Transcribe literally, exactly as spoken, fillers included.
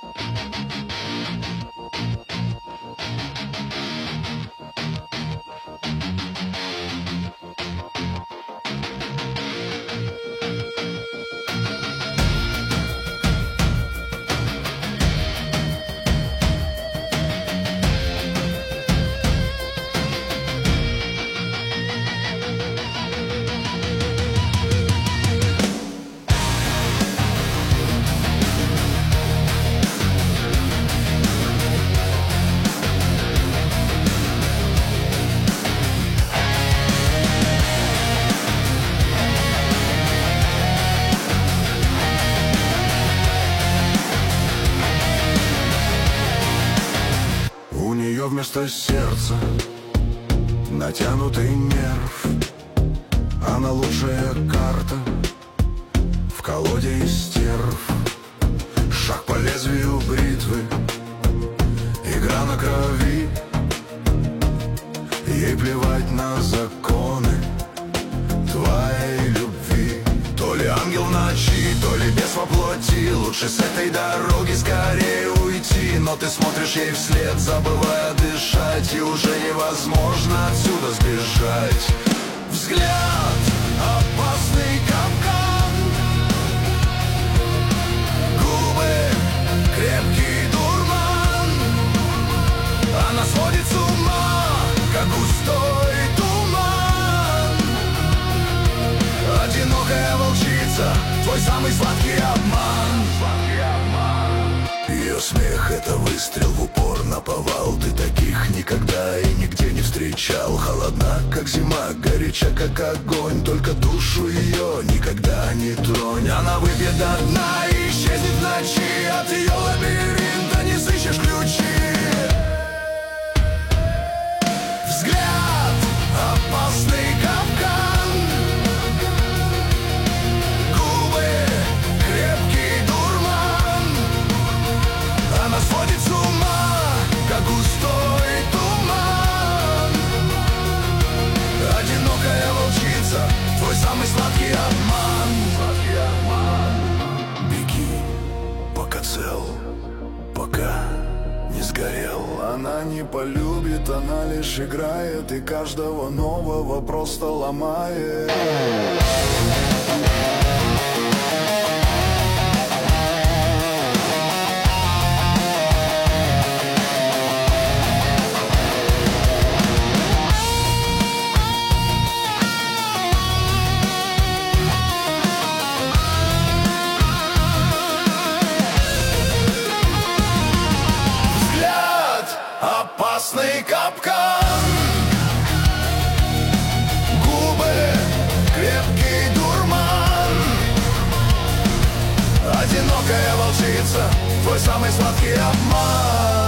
Вместо сердца натянутый нерв. Она лучшая карта в колоде из стерв. Шаг по лезвию бритвы, игра на крови. Ей плевать на законы твоей любви. То ли ангел в ночи, то ли бес во плоти. Лучше с этой дороги скорее уйти. Но ты смотришь ей вслед, забывая дышать, и уже невозможно отсюда сбежать. Взгляд, опасный капкан. Губы, крепкий дурман. Она сводит с ума, как густой туман. Одинокая волчица, твой самый сладкий обман. Ее смех — это выстрел в упор, наповал. Ты таких никогда и нигде не встречал. Холодна, как зима, горяча, как огонь. Только душу ее никогда не тронь. Она выпьет до дна и исчезнет в ночи. От ее лабиринта не сыщешь ключи. Взгляд, опасный капкан. Губы, крепкий дурман. Она сводит с ума, как густой туман. Одинокая волчица, твой самый сладкий обман. Беги, пока цел, пока не сгорел. Она не полюбит, она лишь играет, и каждого нового просто ломает. Опасный капкан. Губы, крепкий дурман. Одинокая волчица, твой самый сладкий обман.